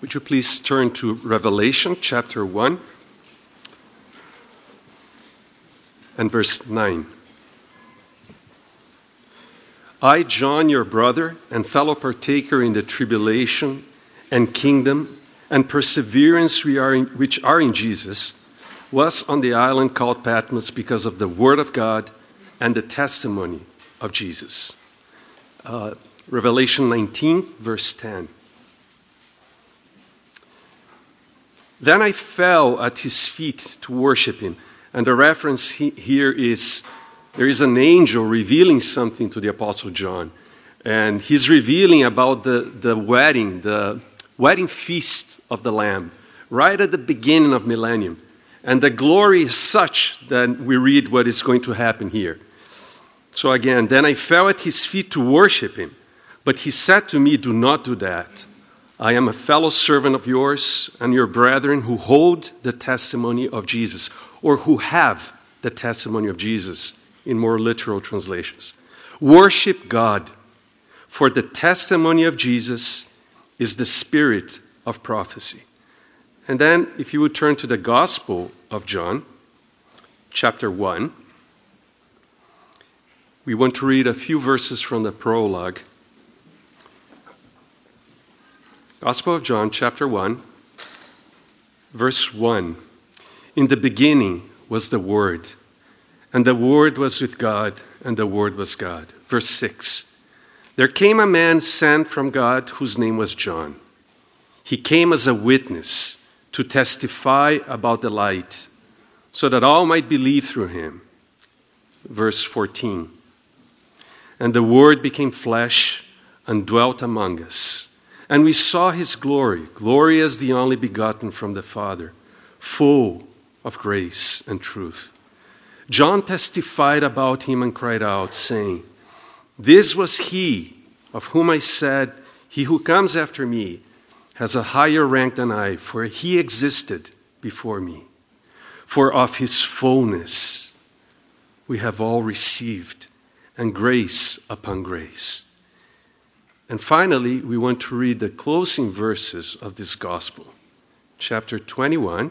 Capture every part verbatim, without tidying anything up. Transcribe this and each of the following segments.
Would you please turn to Revelation chapter one and verse nine. I, John, your brother and fellow partaker in the tribulation and kingdom and perseverance we are in, which are in Jesus, was on the island called Patmos because of the word of God and the testimony of Jesus. Uh, Revelation nineteen, verse ten. Then I fell at his feet to worship him. And the reference he, here is, there is an angel revealing something to the Apostle John. And he's revealing about the, the wedding, the wedding feast of the Lamb, right at the beginning of millennium. And the glory is such that we read what is going to happen here. So again, then I fell at his feet to worship him. But he said to me, do not do that. I am a fellow servant of yours and your brethren who hold the testimony of Jesus, or who have the testimony of Jesus in more literal translations. Worship God, for the testimony of Jesus is the spirit of prophecy. And then, if you would turn to the Gospel of John, chapter one, we want to read a few verses from the prologue. Gospel of John, chapter one, verse one. In the beginning was the Word, and the Word was with God, and the Word was God. Verse six. There came a man sent from God whose name was John. He came as a witness to testify about the light, so that all might believe through him. Verse fourteen. And the Word became flesh and dwelt among us. And we saw his glory, glory as the only begotten from the Father, full of grace and truth. John testified about him and cried out, saying, this was he of whom I said, he who comes after me has a higher rank than I, for he existed before me. For of his fullness we have all received, and grace upon grace. And finally, we want to read the closing verses of this gospel. Chapter twenty-one,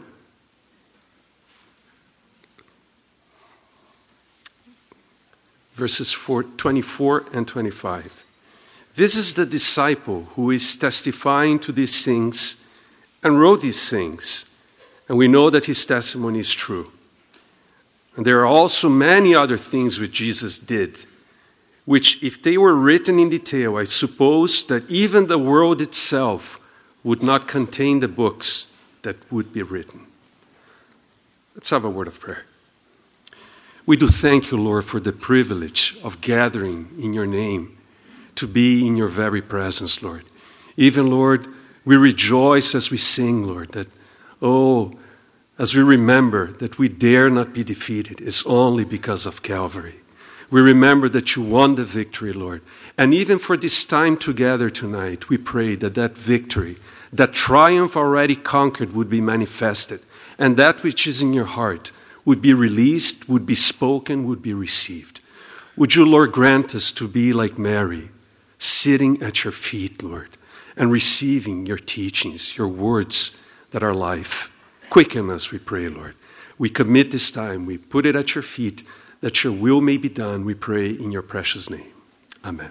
verses twenty-four and twenty-five. This is the disciple who is testifying to these things and wrote these things, and we know that his testimony is true. And there are also many other things which Jesus did, which, if they were written in detail, I suppose that even the world itself would not contain the books that would be written. Let's have a word of prayer. We do thank you, Lord, for the privilege of gathering in your name, to be in your very presence, Lord. Even, Lord, we rejoice as we sing, Lord, that, oh, as we remember that we dare not be defeated, it's only because of Calvary. We remember that you won the victory, Lord. And even for this time together tonight, we pray that that victory, that triumph already conquered would be manifested. And that which is in your heart would be released, would be spoken, would be received. Would you, Lord, grant us to be like Mary, sitting at your feet, Lord, and receiving your teachings, your words that are life. Quicken us, we pray, Lord. We commit this time, we put it at your feet, that your will may be done, we pray in your precious name. Amen.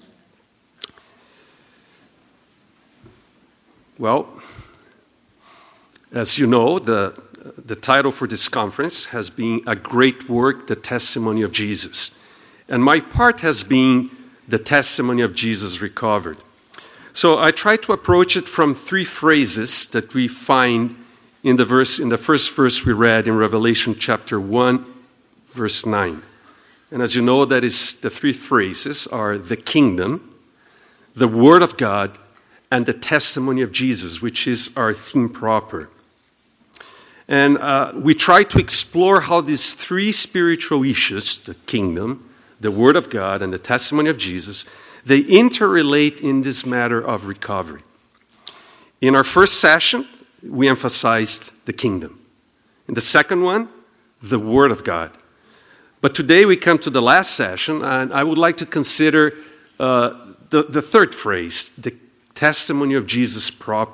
Well, as you know, the, the title for this conference has been A Great Work, the Testimony of Jesus. And my part has been the testimony of Jesus recovered. So I try to approach it from three phrases that we find in the verse, in the first verse we read in Revelation chapter one, verse nine. And as you know, that is the three phrases are the kingdom, the word of God, and the testimony of Jesus, which is our theme proper. And uh, we try to explore how these three spiritual issues, the kingdom, the word of God, and the testimony of Jesus, they interrelate in this matter of recovery. In our first session, we emphasized the kingdom. In the second one, the word of God. But today we come to the last session, and I would like to consider uh, the, the third phrase, the testimony of Jesus proper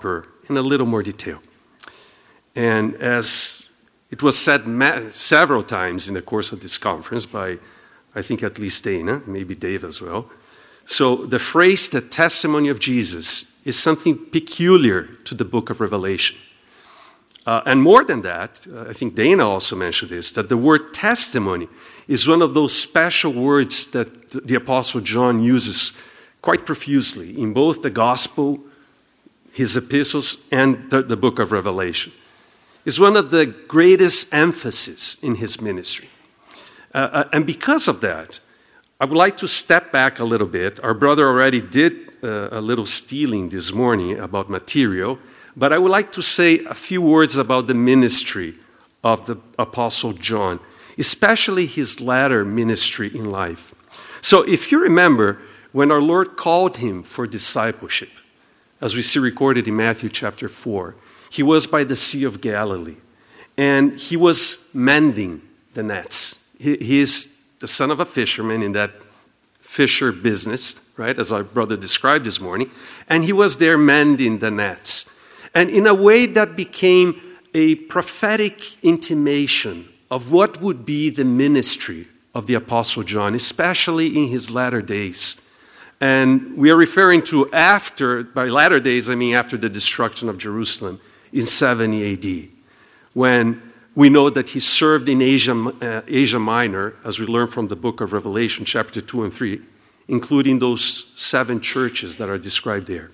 in a little more detail. And as it was said ma- several times in the course of this conference by, I think, at least Dana, maybe Dave as well. So the phrase, the testimony of Jesus, is something peculiar to the book of Revelation. Uh, and more than that, uh, I think Dana also mentioned this, that the word testimony is one of those special words that the Apostle John uses quite profusely in both the gospel, his epistles, and the, the book of Revelation. It's one of the greatest emphasis in his ministry. Uh, and because of that, I would like to step back a little bit. Our brother already did uh, a little stealing this morning about material, but I would like to say a few words about the ministry of the Apostle John, especially his latter ministry in life. So if you remember, when our Lord called him for discipleship, as we see recorded in Matthew chapter four, he was by the Sea of Galilee, and he was mending the nets. He, he is the son of a fisherman in that fisher business, right, as our brother described this morning, and he was there mending the nets. And in a way that became a prophetic intimation of what would be the ministry of the Apostle John, especially in his latter days. And we are referring to after, by latter days, I mean after the destruction of Jerusalem in seventy A D, when we know that he served in Asia, uh, Asia Minor, as we learn from the book of Revelation, chapter two and three, including those seven churches that are described there.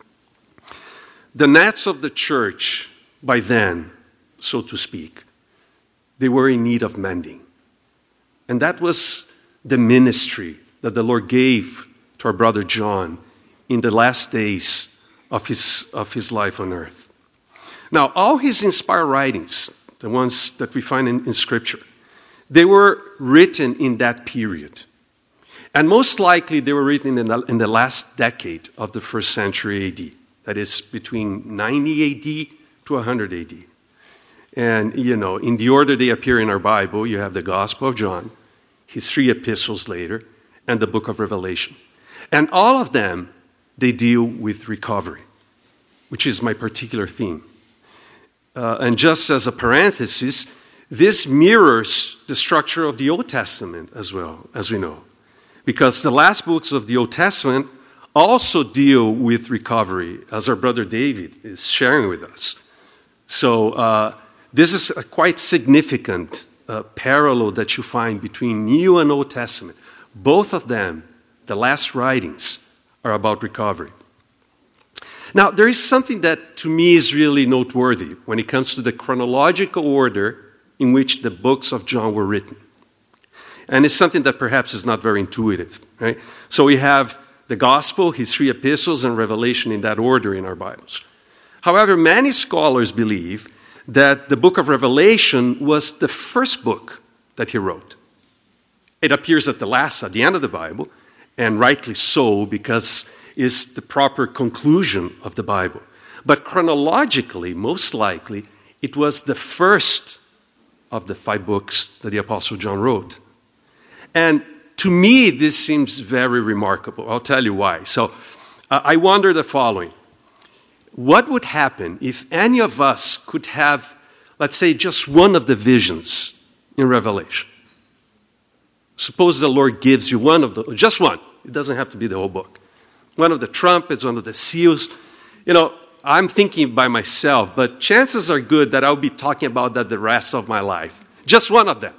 The nets of the church, by then, so to speak, they were in need of mending. And that was the ministry that the Lord gave to our brother John in the last days of his, of his life on earth. Now, all his inspired writings, the ones that we find in, in Scripture, they were written in that period. And most likely they were written in the, in the last decade of the first century A D. That is between ninety A D to one hundred A D. And, you know, in the order they appear in our Bible, you have the Gospel of John, his three epistles later, and the book of Revelation. And all of them, they deal with recovery, which is my particular theme. Uh, and just as a parenthesis, this mirrors the structure of the Old Testament as well, as we know. Because the last books of the Old Testament also deal with recovery, as our brother David is sharing with us. So uh, this is a quite significant uh, parallel that you find between New and Old Testament. Both of them, the last writings, are about recovery. Now, there is something that to me is really noteworthy when it comes to the chronological order in which the books of John were written. And it's something that perhaps is not very intuitive, right? So we have the Gospel, his three epistles, and Revelation in that order in our Bibles. However, many scholars believe that the book of Revelation was the first book that he wrote. It appears at the last, at the end of the Bible, and rightly so, because it's the proper conclusion of the Bible. But chronologically, most likely, it was the first of the five books that the Apostle John wrote. And to me, this seems very remarkable. I'll tell you why. So uh, I wonder the following. What would happen if any of us could have, let's say, just one of the visions in Revelation? Suppose the Lord gives you one of the, just one. It doesn't have to be the whole book. One of the trumpets, one of the seals. You know, I'm thinking by myself, but chances are good that I'll be talking about that the rest of my life. Just one of them.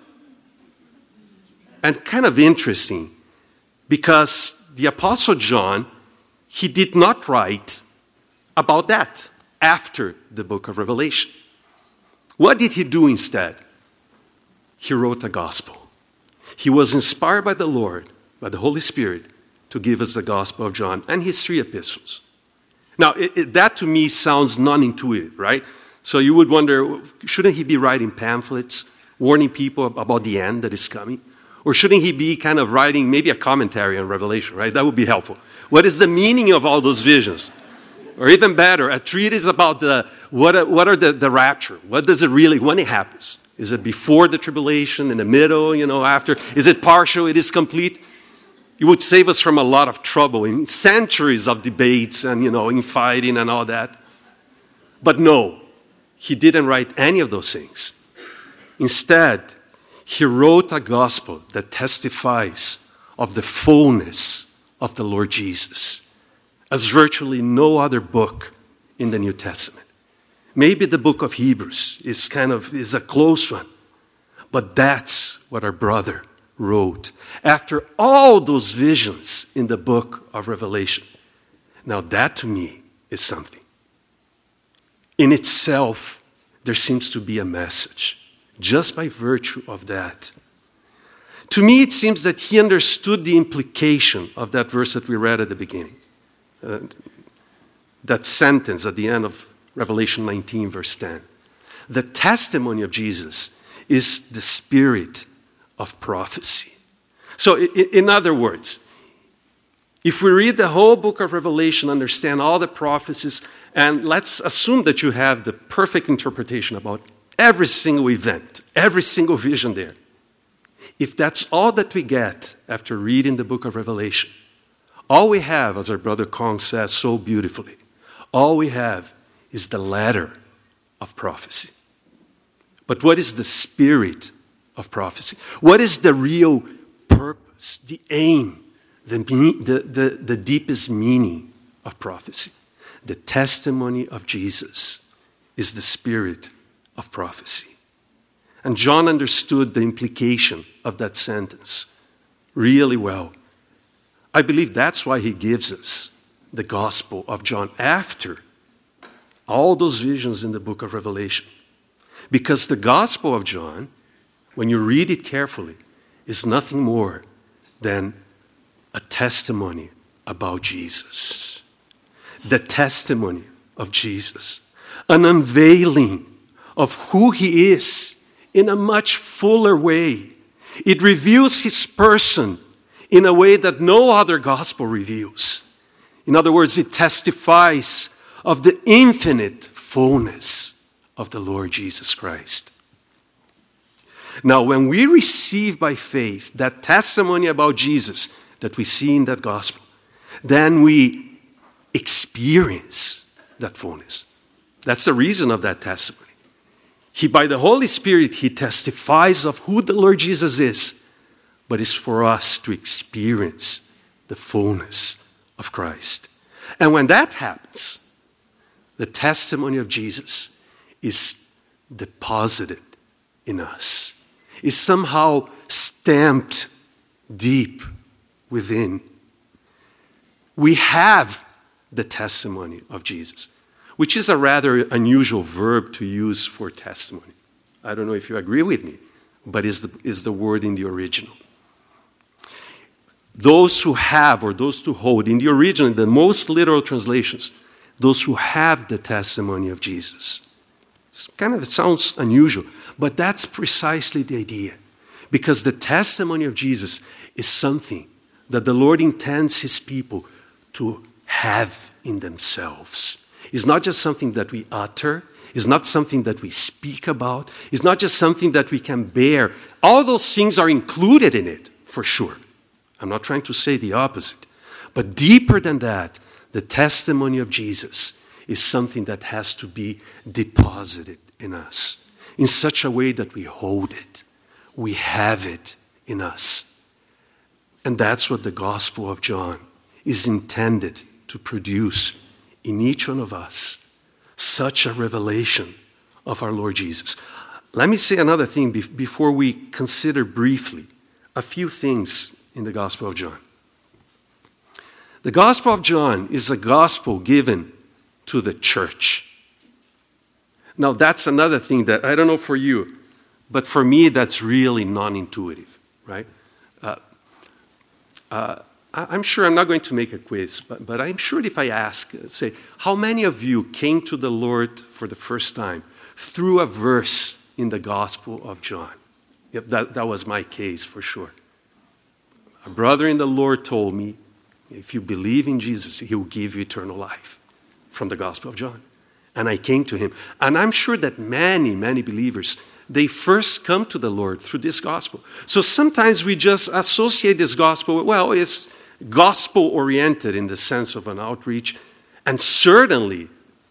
And kind of interesting, because the Apostle John, he did not write about that after the book of Revelation. What did he do instead? He wrote a gospel. He was inspired by the Lord, by the Holy Spirit, to give us the Gospel of John and his three epistles. Now, it, it, that to me sounds non-intuitive, right? So you would wonder, shouldn't he be writing pamphlets, warning people about the end that is coming? Or shouldn't he be kind of writing maybe a commentary on Revelation, right? That would be helpful. What is the meaning of all those visions? Or even better, a treatise about the what, what are the, the rapture? What does it really, when it happens? Is it before the tribulation, in the middle, you know, after? Is it partial? It is complete? It would save us from a lot of trouble in centuries of debates and, you know, in fighting and all that. But no, he didn't write any of those things. Instead, he wrote a gospel that testifies of the fullness of the Lord Jesus, as virtually no other book in the New Testament. Maybe the book of Hebrews is kind of is a close one, but that's what our brother wrote after all those visions in the book of Revelation. Now that to me is something. In itself, there seems to be a message, just by virtue of that. To me, it seems that he understood the implication of that verse that we read at the beginning. Uh, that sentence at the end of Revelation nineteen, verse ten. The testimony of Jesus is the spirit of prophecy. So, in other words, if we read the whole book of Revelation, understand all the prophecies, and let's assume that you have the perfect interpretation about every single event, every single vision there. If that's all that we get after reading the book of Revelation, all we have, as our brother Kong says so beautifully, all we have is the letter of prophecy. But what is the spirit of prophecy? What is the real purpose, the aim, the, the, the, the deepest meaning of prophecy? The testimony of Jesus is the spirit of prophecy. And John understood the implication of that sentence really well. I believe that's why he gives us the Gospel of John after all those visions in the book of Revelation. Because the Gospel of John, when you read it carefully, is nothing more than a testimony about Jesus. The testimony of Jesus. An unveiling of who he is in a much fuller way. It reveals his person in a way that no other gospel reveals. In other words, it testifies of the infinite fullness of the Lord Jesus Christ. Now, when we receive by faith that testimony about Jesus that we see in that gospel, then we experience that fullness. That's the reason of that testimony. He, by the Holy Spirit, he testifies of who the Lord Jesus is, but it's for us to experience the fullness of Christ. And when that happens, the testimony of Jesus is deposited in us, is somehow stamped deep within. We have the testimony of Jesus, which is a rather unusual verb to use for testimony. I don't know if you agree with me, but is the, is the word in the original. Those who have, or those who hold, in the original, the most literal translations, those who have the testimony of Jesus. It's kind of, it sounds unusual, but that's precisely the idea. Because the testimony of Jesus is something that the Lord intends his people to have in themselves. It's not just something that we utter. It's not something that we speak about. It's not just something that we can bear. All those things are included in it, for sure. I'm not trying to say the opposite. But deeper than that, the testimony of Jesus is something that has to be deposited in us in such a way that we hold it. We have it in us. And that's what the Gospel of John is intended to produce in each one of us. Such a revelation of our Lord Jesus. Let me say another thing be- before we consider briefly a few things in the Gospel of John. The Gospel of John is a gospel given to the church. Now, that's another thing that, I don't know for you, but for me, that's really non-intuitive, right? Uh, uh, I'm sure I'm not going to make a quiz, but, but I'm sure if I ask, say, how many of you came to the Lord for the first time through a verse in the Gospel of John? Yep, that, that was my case for sure. A brother in the Lord told me, if you believe in Jesus, he will give you eternal life, from the Gospel of John. And I came to him. And I'm sure that many, many believers, they first come to the Lord through this gospel. So sometimes we just associate this gospel with, well, it's gospel-oriented in the sense of an outreach. And certainly,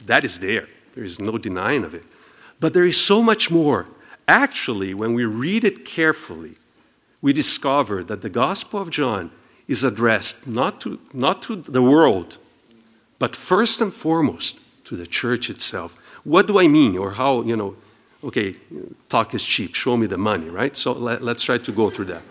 That is there. There is no denying of it. But there is so much more. Actually, when we read it carefully, we discover that the Gospel of John is addressed not to, not to the world, but first and foremost to the church itself. What do I mean? Or how, you know, okay, talk is cheap. Show me the money, right? So let, let's try to go through that.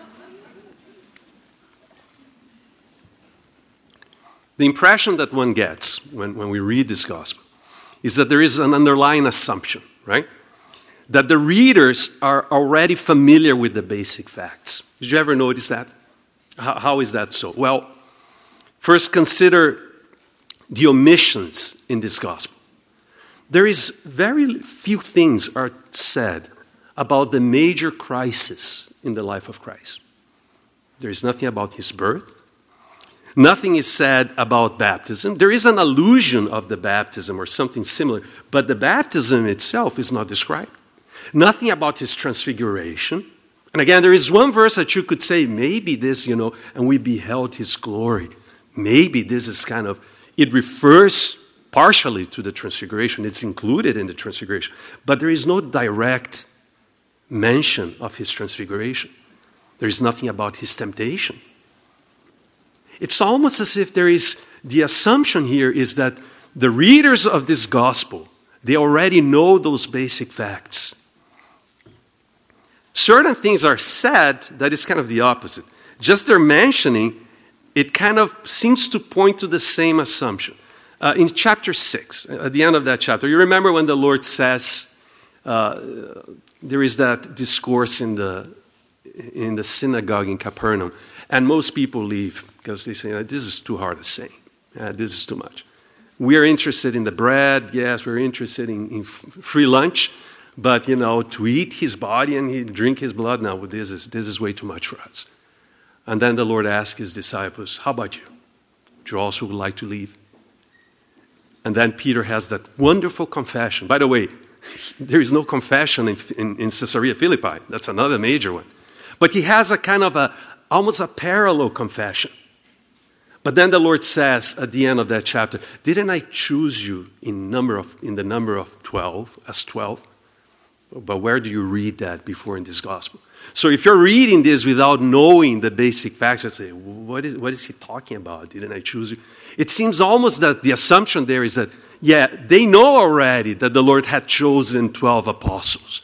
The impression that one gets when, when we read this gospel is that there is an underlying assumption, right? That the readers are already familiar with the basic facts. Did you ever notice that? How, how is that so? Well, first consider the omissions in this gospel. There is very few things are said about the major crisis in the life of Christ. There is nothing about his birth. Nothing is said about baptism. There is an allusion of the baptism or something similar, but the baptism itself is not described. Nothing about his transfiguration. And again, there is one verse that you could say, maybe this, you know, and we beheld his glory. Maybe this is kind of, it refers partially to the transfiguration. It's included in the transfiguration. But there is no direct mention of his transfiguration. There is nothing about his temptation. It's almost as if there is, the assumption here is that the readers of this gospel, they already know those basic facts. Certain things are said that is kind of the opposite. Just their mentioning, it kind of seems to point to the same assumption. Uh, in chapter six, at the end of that chapter, you remember when the Lord says, uh, there is that discourse in the, in the synagogue in Capernaum, and most people leave because they say, this is too hard to say. Uh, this is too much. We are interested in the bread. Yes, we're interested in, in f- free lunch. But, you know, to eat his body and he drink his blood, no, this is, this is way too much for us. And then the Lord asked his disciples, how about you? Do you also would like to leave? And then Peter has that wonderful confession. By the way, there is no confession in, in, in Caesarea Philippi. That's another major one. But he has a kind of a, almost a parallel confession. But then the Lord says at the end of that chapter, didn't I choose you in number of in the number of twelve, as twelve? But where do you read that before in this gospel? So if you're reading this without knowing the basic facts, you say, what is, what is he talking about? Didn't I choose you? It seems almost that the assumption there is that, yeah, they know already that the Lord had chosen twelve apostles.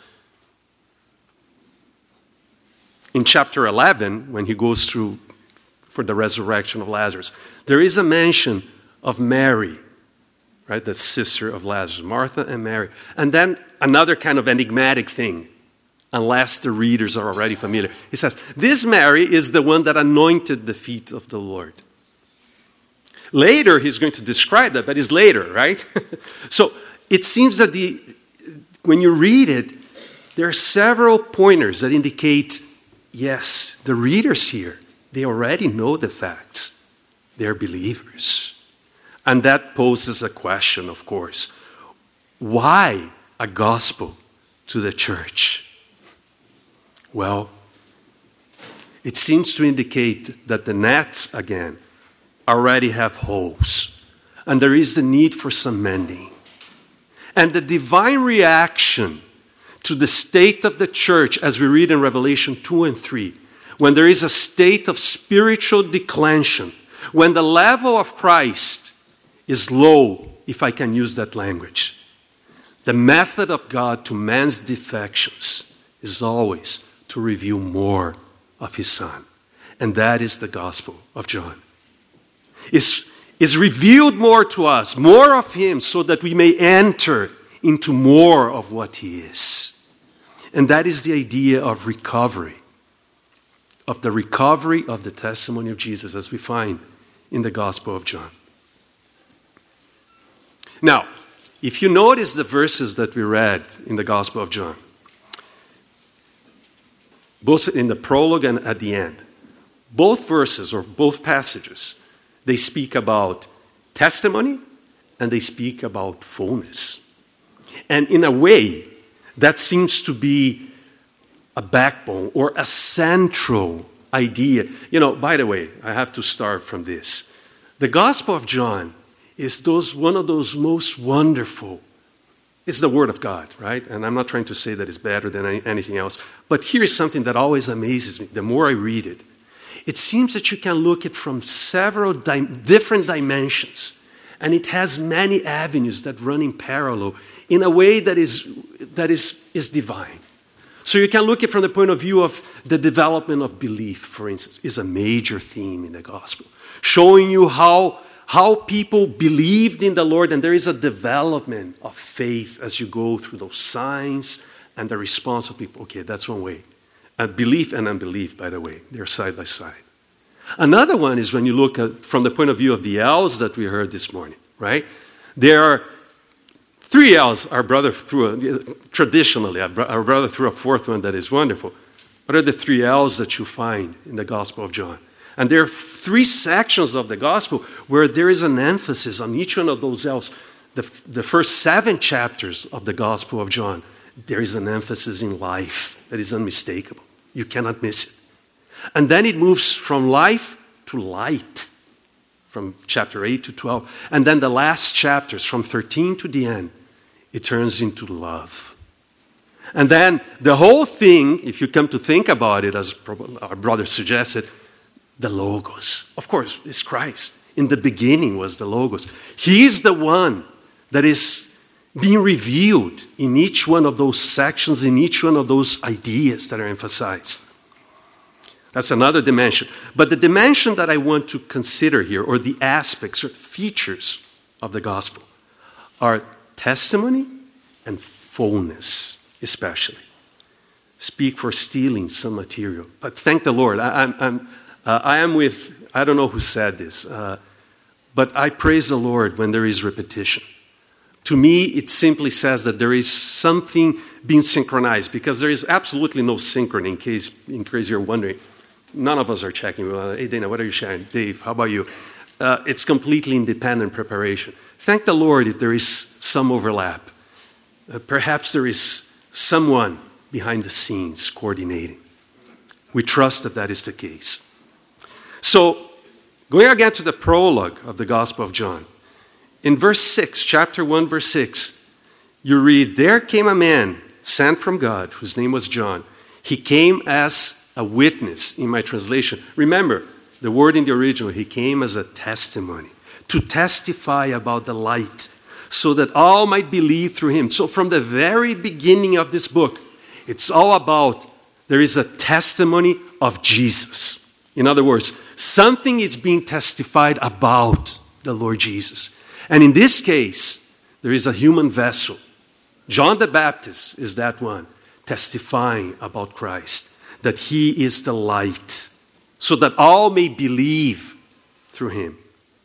In chapter eleven, when he goes through for the resurrection of Lazarus, there is a mention of Mary, right? The sister of Lazarus, Martha and Mary. And then another kind of enigmatic thing, unless the readers are already familiar. He says, this Mary is the one that anointed the feet of the Lord. Later, he's going to describe that, but it's later, right? So it seems that the when you read it, there are several pointers that indicate, yes, the readers here, they already know the facts. They're believers. And that poses a question, of course. Why a gospel to the church? Well, it seems to indicate that the nets, again, already have holes. And there is the need for some mending. And the divine reaction to the state of the church, as we read in Revelation two and three, when there is a state of spiritual declension, when the level of Christ is low, if I can use that language, the method of God to man's defections is always to reveal more of his Son. And that is the gospel of John. It's, it's revealed more to us, more of him, so that we may enter into more of what he is. And that is the idea of recovery, of the recovery of the testimony of Jesus, as we find in the Gospel of John. Now, if you notice the verses that we read in the Gospel of John, both in the prologue and at the end, both verses or both passages, they speak about testimony and they speak about fullness. And in a way, that seems to be a backbone or a central idea. You know, by the way, I have to start from this. The Gospel of John is those one of those most wonderful. It's the Word of God, right? And I'm not trying to say that it's better than any, anything else. But here is something that always amazes me. The more I read it, it seems that you can look at it from several di- different dimensions. And it has many avenues that run in parallel in a way that is, that is, is divine. So you can look at it from the point of view of the development of belief, for instance, is a major theme in the gospel. Showing you how, how people believed in the Lord, and there is a development of faith as you go through those signs and the response of people. Okay, that's one way. And belief and unbelief, by the way, they're side by side. Another one is when you look at from the point of view of the elves that we heard this morning, right? There are three elves. Our brother threw, a, traditionally, our brother threw a fourth one that is wonderful. What are the three elves that you find in the Gospel of John? And there are three sections of the Gospel where there is an emphasis on each one of those elves. The, the first seven chapters of the Gospel of John, there is an emphasis in life that is unmistakable. You cannot miss it. And then it moves from life to light, from chapter eight to twelve. And then the last chapters, from thirteen to the end, it turns into love. And then the whole thing, if you come to think about it, as our brother suggested, the Logos. Of course, it's Christ. In the beginning was the Logos. He is the one that is being revealed in each one of those sections, in each one of those ideas that are emphasized. That's another dimension. But the dimension that I want to consider here, or the aspects or features of the gospel, are testimony and fullness, especially. Speak for stealing some material. But thank the Lord. I, I'm, I'm, uh, I am with, I don't know who said this, uh, but I praise the Lord when there is repetition. To me, it simply says that there is something being synchronized, because there is absolutely no synchrony, in case, in case you're wondering. None of us are checking. Well, hey, Dana, what are you sharing? Dave, how about you? Uh, it's completely independent preparation. Thank the Lord if there is some overlap. Uh, perhaps there is someone behind the scenes coordinating. We trust that that is the case. So, going again to the prologue of the Gospel of John. In verse six, chapter one, verse six, you read, "There came a man sent from God, whose name was John. He came as a witness," in my translation. Remember, the word in the original, he came as a testimony, to testify about the light, so that all might believe through him. So from the very beginning of this book, it's all about, there is a testimony of Jesus. In other words, something is being testified about the Lord Jesus. And in this case, there is a human vessel. John the Baptist is that one, testifying about Christ, that he is the light, so that all may believe through him.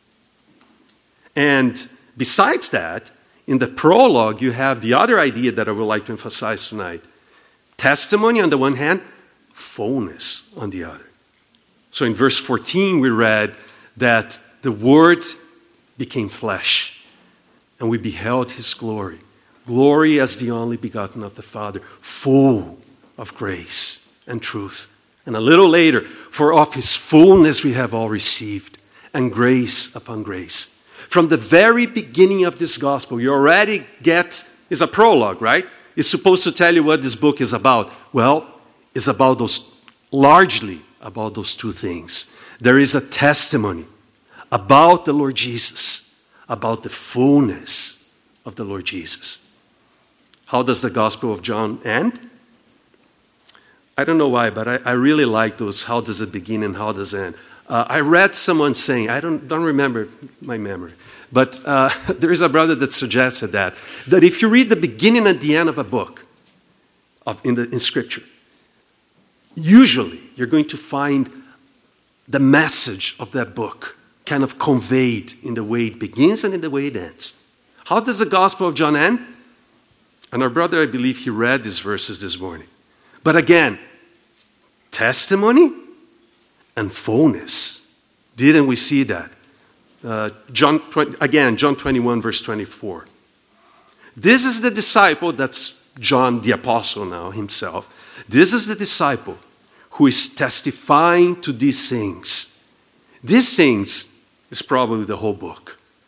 And besides that, in the prologue, you have the other idea that I would like to emphasize tonight. Testimony on the one hand, fullness on the other. So in verse fourteen, we read that the Word became flesh, and we beheld his glory. Glory as the only begotten of the Father, full of grace and truth. And a little later, for of his fullness we have all received, and grace upon grace. From the very beginning of this gospel, you already get, it's a prologue, right? It's supposed to tell you what this book is about. Well, it's about those, largely about those two things. There is a testimony about the Lord Jesus, about the fullness of the Lord Jesus. How does the Gospel of John end? I don't know why, but I, I really like those, how does it begin and how does it end. Uh, I read someone saying, I don't, don't remember my memory, but uh, there is a brother that suggested that, that if you read the beginning and the end of a book of, in, the, in Scripture, usually you're going to find the message of that book kind of conveyed in the way it begins and in the way it ends. How does the Gospel of John end? And our brother, I believe, he read these verses this morning. But again, testimony and fullness. Didn't we see that? Uh, John again, John twenty-one, verse twenty-four. This is the disciple, that's John the apostle now himself. This is the disciple who is testifying to these things. These things is probably the whole book.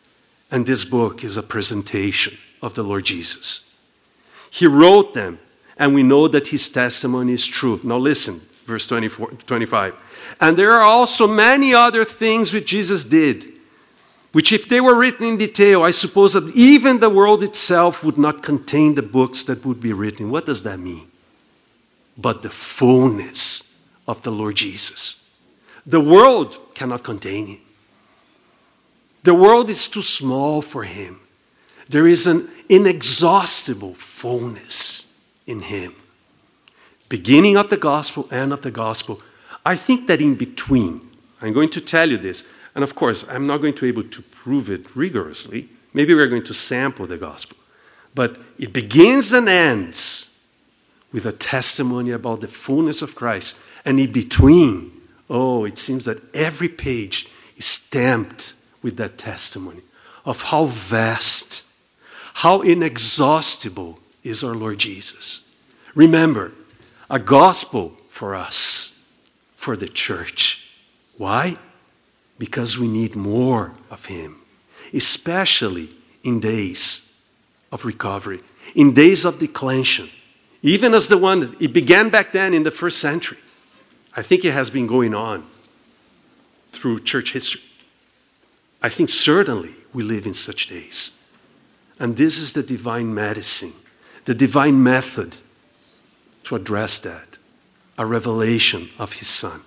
And this book is a presentation of the Lord Jesus. He wrote them, and we know that his testimony is true. Now listen, verse twenty-four, twenty-five. And there are also many other things which Jesus did, which if they were written in detail, I suppose that even the world itself would not contain the books that would be written. What does that mean? But the fullness of the Lord Jesus. The world cannot contain him. The world is too small for him. There is an inexhaustible fullness in him. Beginning of the gospel, end of the gospel. I think that in between, I'm going to tell you this, and of course, I'm not going to be able to prove it rigorously. Maybe we're going to sample the gospel. But it begins and ends with a testimony about the fullness of Christ. And in between, oh, it seems that every page is stamped with that testimony of how vast, how inexhaustible is our Lord Jesus. Remember, a gospel for us, for the church. Why? Because we need more of him, especially in days of recovery, in days of declension. Even as the one, it began back then in the first century. I think it has been going on through church history. I think certainly we live in such days. And this is the divine medicine, the divine method to address that, a revelation of his Son.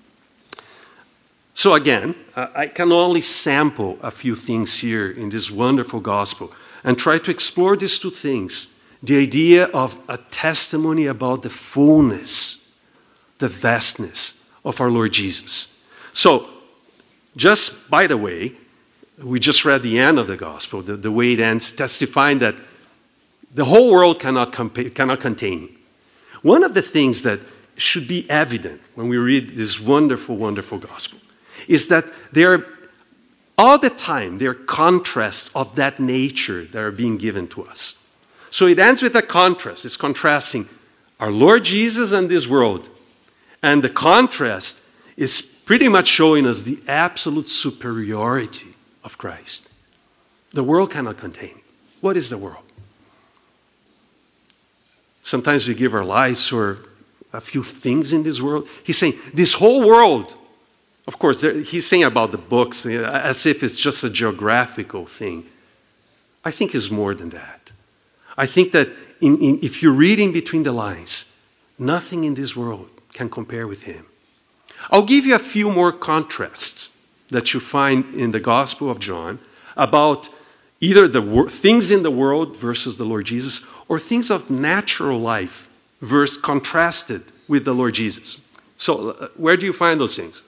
So again, I can only sample a few things here in this wonderful gospel and try to explore these two things. The idea of a testimony about the fullness, the vastness of our Lord Jesus. So, just by the way, we just read the end of the gospel, the, the way it ends, testifying that the whole world cannot, compa- cannot contain him. One of the things that should be evident when we read this wonderful, wonderful gospel is that there are, all the time, there are contrasts of that nature that are being given to us. So it ends with a contrast. It's contrasting our Lord Jesus and this world. And the contrast is pretty much showing us the absolute superiority of Christ. The world cannot contain it. What is the world? Sometimes we give our lives for a few things in this world. He's saying this whole world, of course, he's saying about the books as if it's just a geographical thing. I think it's more than that. I think that in, in, if you're reading between the lines, nothing in this world can compare with him. I'll give you a few more contrasts that you find in the Gospel of John about either the wor- things in the world versus the Lord Jesus, or things of natural life versus contrasted with the Lord Jesus. So uh, where do you find those things?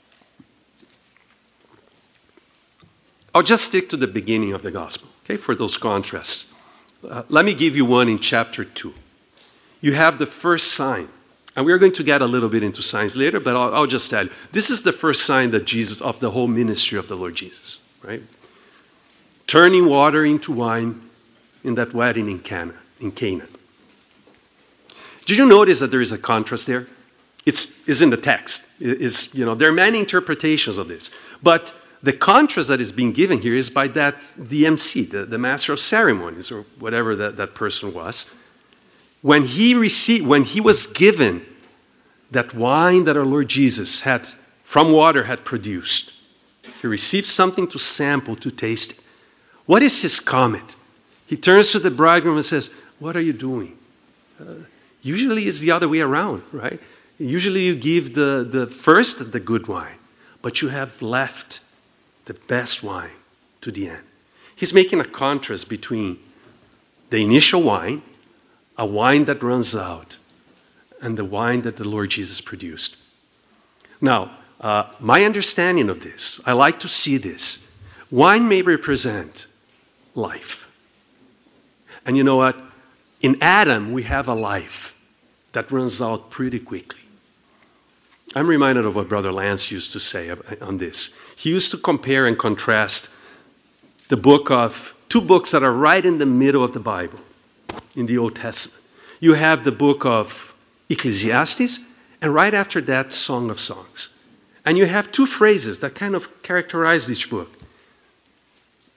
I'll just stick to the beginning of the Gospel, okay, for those contrasts. Uh, let me give you one in chapter two. You have the first sign. And we're going to get a little bit into signs later, but I'll, I'll just tell you. This is the first sign that Jesus, of the whole ministry of the Lord Jesus, right? Turning water into wine in that wedding in Cana, in Cana. Did you notice that there is a contrast there? It's, it's in the text. It's, you know, there are many interpretations of this. But the contrast that is being given here is by that D M C, the, the master of ceremonies, or whatever that, that person was. When he received, when he was given that wine that our Lord Jesus had from water had produced, he received something to sample, to taste it. What is his comment? He turns to the bridegroom and says, "What are you doing?" Uh, usually it's the other way around, right? Usually you give the, the first the good wine, but you have left the best wine to the end. He's making a contrast between the initial wine, a wine that runs out, and the wine that the Lord Jesus produced. Now, uh, my understanding of this, I like to see this. Wine may represent life. And you know what? In Adam, we have a life that runs out pretty quickly. I'm reminded of what Brother Lance used to say on this. He used to compare and contrast the book of, two books that are right in the middle of the Bible, in the Old Testament. You have the book of Ecclesiastes, and right after that, Song of Songs. And you have two phrases that kind of characterize each book.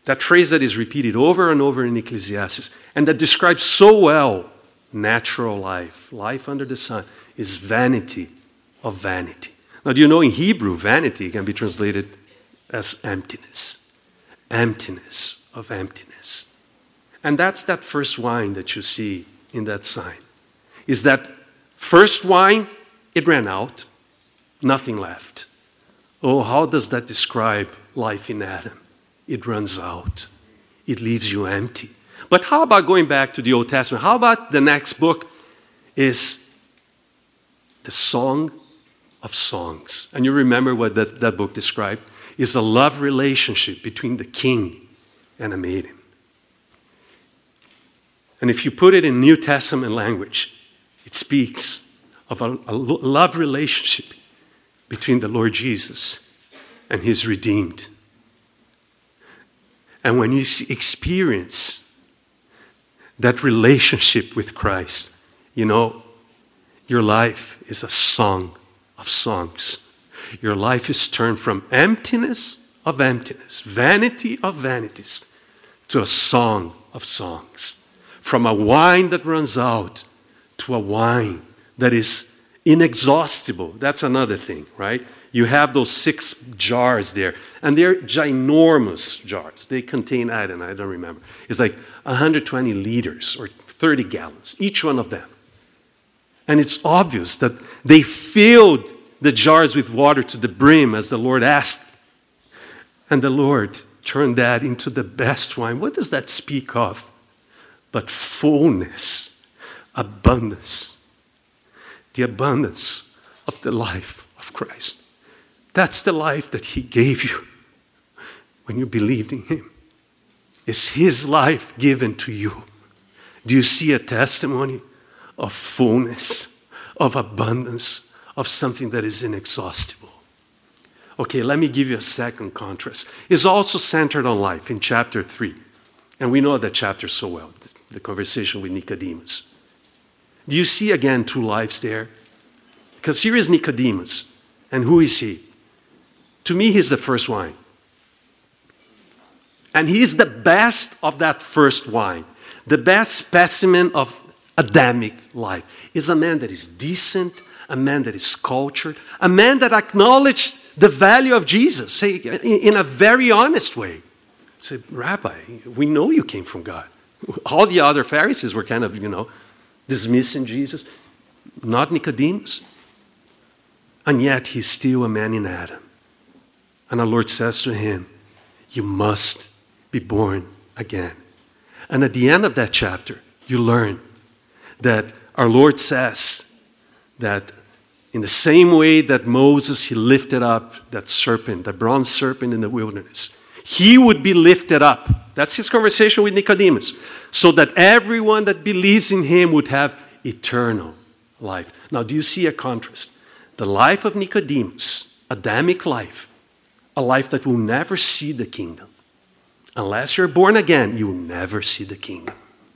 That phrase that is repeated over and over in Ecclesiastes and that describes so well natural life, life under the sun, is vanity of vanity. Now, do you know in Hebrew, vanity can be translated as emptiness. Emptiness of emptiness. And that's that first wine that you see in that sign. Is that first wine, it ran out, nothing left. Oh, how does that describe life in Adam? It runs out. It leaves you empty. But how about going back to the Old Testament? How about the next book is the Song of Songs? And you remember what that, that book described? Is a love relationship between the king and a maiden. And if you put it in New Testament language, it speaks of a, a love relationship between the Lord Jesus and his redeemed. And when you experience that relationship with Christ, you know, your life is a song of songs. Your life is turned from emptiness of emptiness, vanity of vanities, to a song of songs. From a wine that runs out to a wine that is inexhaustible. That's another thing, right? You have those six jars there, and they're ginormous jars. They contain, I don't know, I don't remember. It's like one hundred twenty liters or thirty gallons, each one of them. And it's obvious that they filled the jars with water to the brim as the Lord asked. And the Lord turned that into the best wine. What does that speak of? But fullness, abundance. The abundance of the life of Christ. That's the life that he gave you when you believed in him. It's his life given to you. Do you see a testimony of fullness, of abundance, of something that is inexhaustible? Okay, let me give you a second contrast. It's also centered on life in chapter three. And we know that chapter so well, the conversation with Nicodemus. Do you see again two lives there? Because here is Nicodemus. And who is he? To me, he's the first wine. And he's the best of that first wine. The best specimen of Adamic life is a man that is decent, a man that is cultured, a man that acknowledged the value of Jesus, say, in a very honest way. Say, Rabbi, we know you came from God. All the other Pharisees were kind of, you know, dismissing Jesus. Not Nicodemus. And yet he's still a man in Adam. And our Lord says to him, you must be born again. And at the end of that chapter, you learn that our Lord says that in the same way that Moses, he lifted up that serpent, the bronze serpent in the wilderness, he would be lifted up. That's his conversation with Nicodemus. So that everyone that believes in him would have eternal life. Now, do you see a contrast? The life of Nicodemus, Adamic life, a life that will never see the kingdom. Unless you're born again, you will never see the kingdom.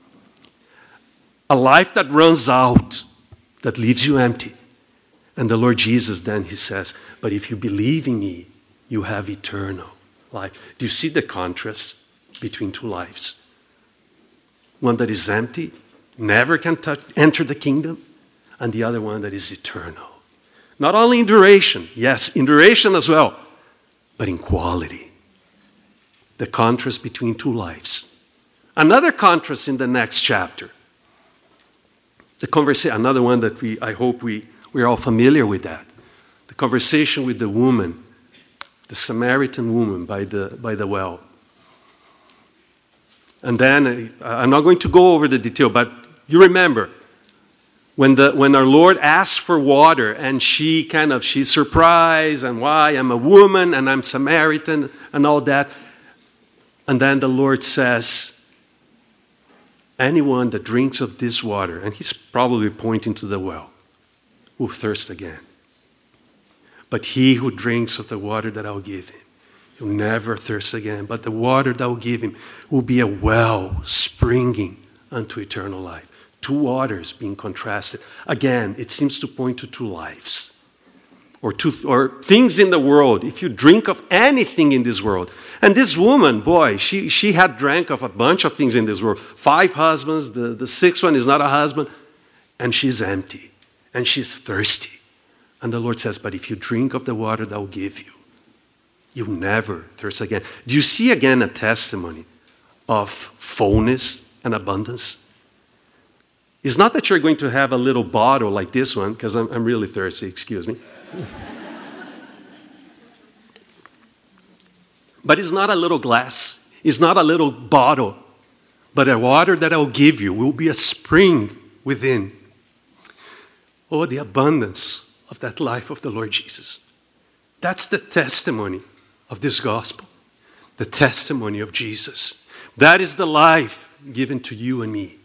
A life that runs out, that leaves you empty. And the Lord Jesus then, he says, but if you believe in me, you have eternal life. Do you see the contrast between two lives? One that is empty, never can touch, enter the kingdom, and the other one that is eternal. Not only in duration, yes, in duration as well, but in quality. The contrast between two lives. Another contrast in the next chapter. The conversation, another one that we, I hope we, we're all familiar with that. The conversation with the woman, the Samaritan woman by the, by the well. And then, I'm not going to go over the detail, but you remember, when, the, when our Lord asks for water and she kind of, she's surprised and why, I'm a woman and I'm Samaritan and all that. And then the Lord says, anyone that drinks of this water, and he's probably pointing to the well, will thirst again. But he who drinks of the water that I'll give him, he'll never thirst again. But the water that I'll give him will be a well springing unto eternal life. Two waters being contrasted. Again, it seems to point to two lives. or, to, or things in the world, if you drink of anything in this world. And this woman, boy, she, she had drank of a bunch of things in this world. Five husbands, the, the sixth one is not a husband. And she's empty, and she's thirsty. And the Lord says, but if you drink of the water that I will give you, you'll never thirst again. Do you see again a testimony of fullness and abundance? It's not that you're going to have a little bottle like this one, because I'm, I'm really thirsty, excuse me. But it's not a little glass. It's not a little bottle. But the water that I'll give you will be a spring within. Oh, the abundance of that life of the Lord Jesus. That's the testimony of this gospel. The testimony of Jesus. That is the life given to you and me.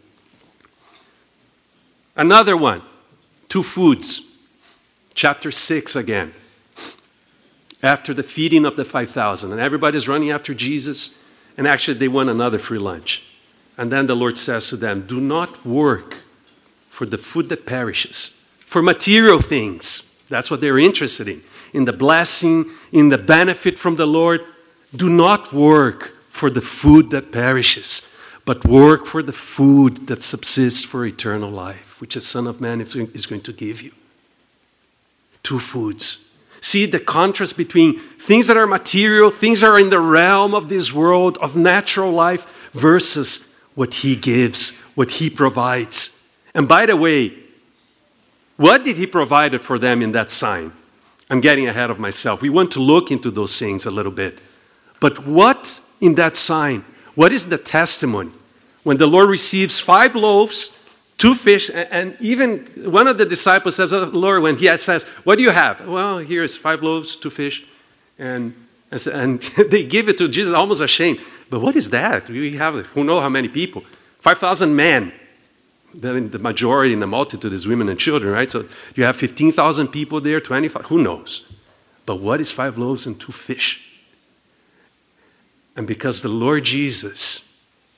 Another one. Two foods. Chapter six again. After the feeding of the five thousand. And everybody's running after Jesus. And actually they want another free lunch. And then the Lord says to them, do not work for the food that perishes. For material things. That's what they're interested in. In the blessing, in the benefit from the Lord. Do not work for the food that perishes, but work for the food that subsists for eternal life, which the Son of Man is going to give you. Two foods. See the contrast between things that are material, things that are in the realm of this world, of natural life, versus what He gives, what He provides. And by the way, what did He provide for them in that sign? I'm getting ahead of myself. We want to look into those things a little bit. But what in that sign? What is the testimony? When the Lord receives five loaves, two fish, and even one of the disciples says, oh, Lord, when He says, what do you have? Well, here's five loaves, two fish. And, and they give it to Jesus, almost ashamed. But what is that? We have, who knows how many people? five thousand men. Then the majority in the multitude is women and children, right? So you have fifteen thousand people there, twenty-five, who knows? But what is five loaves and two fish? And because the Lord Jesus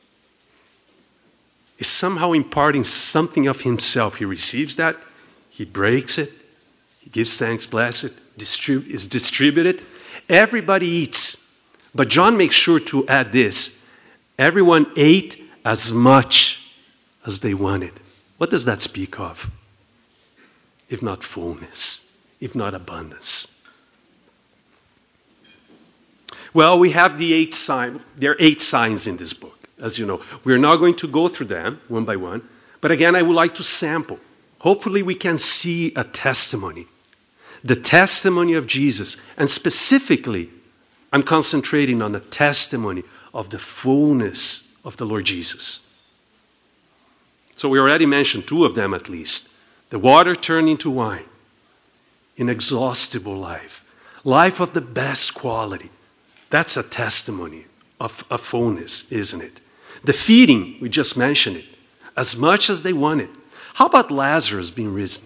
is somehow imparting something of Himself, He receives that, He breaks it, He gives thanks, bless it, distrib- is distributed. Everybody eats. But John makes sure to add this. Everyone ate as much as they wanted. What does that speak of? If not fullness, if not abundance. Well, we have the eight signs. There are eight signs in this book, as you know. We're not going to go through them one by one. But again, I would like to sample. Hopefully we can see a testimony. The testimony of Jesus. And specifically, I'm concentrating on the testimony of the fullness of the Lord Jesus. So we already mentioned two of them at least. The water turned into wine. Inexhaustible life. Life of the best quality. That's a testimony of a fullness, isn't it? The feeding, we just mentioned it. As much as they wanted. How about Lazarus being risen?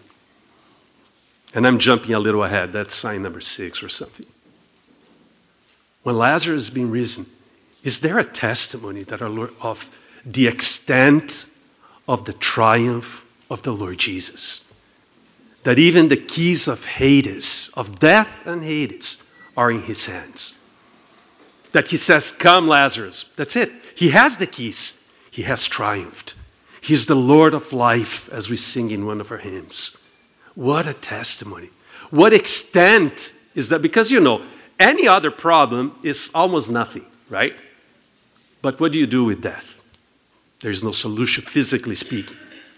And I'm jumping a little ahead. That's sign number six or something. When Lazarus is being risen, is there a testimony that our Lord of the extent of the triumph of the Lord Jesus? That even the keys of Hades, of death and Hades, are in His hands. That He says, come Lazarus. That's it. He has the keys. He has triumphed. He's the Lord of life, as we sing in one of our hymns. What a testimony. What extent is that? Because, you know, any other problem is almost nothing, right? But what do you do with death? There's no solution, physically speaking.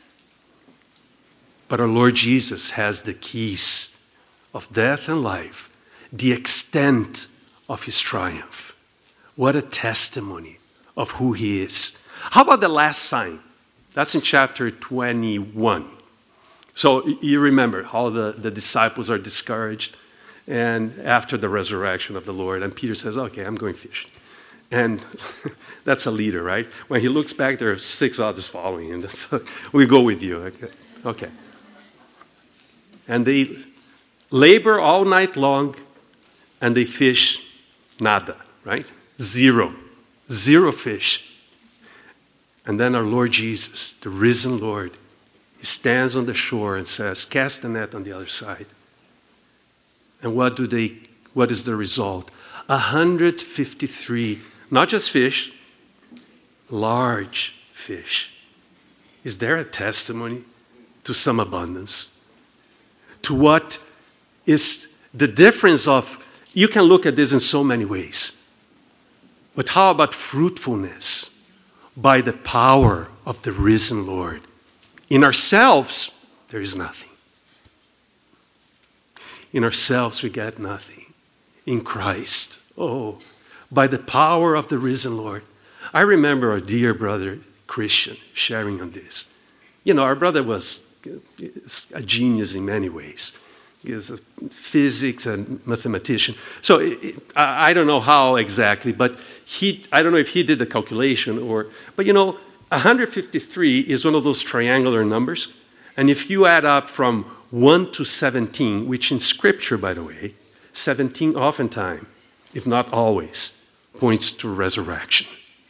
But our Lord Jesus has the keys of death and life, the extent of His triumph. What a testimony of who He is. How about the last sign? That's in chapter twenty-one. So you remember how the, the disciples are discouraged and after the resurrection of the Lord. And Peter says, okay, I'm going fishing. And that's a leader, right? When he looks back, there are six others following him. That's, we go with you. Okay. okay. And they labor all night long, and they fish nada, right? Zero. Zero fish. And then our Lord Jesus, the risen Lord, He stands on the shore and says, cast the net on the other side. And what do they, what is the result? one hundred fifty-three, not just fish, large fish. Is there a testimony to some abundance? To what is the difference of, you can look at this in so many ways. But how about fruitfulness by the power of the risen Lord? In ourselves, there is nothing. In ourselves, we get nothing. In Christ, oh, by the power of the risen Lord. I remember our dear brother Christian sharing on this. You know, our brother was a genius in many ways. He was a physics and mathematician. So it, it, I, I don't know how exactly, but he, I don't know if he did the calculation or, but you know, one hundred fifty-three is one of those triangular numbers. And if you add up from one to seventeen, which in Scripture, by the way, seventeen oftentimes, if not always, points to resurrection.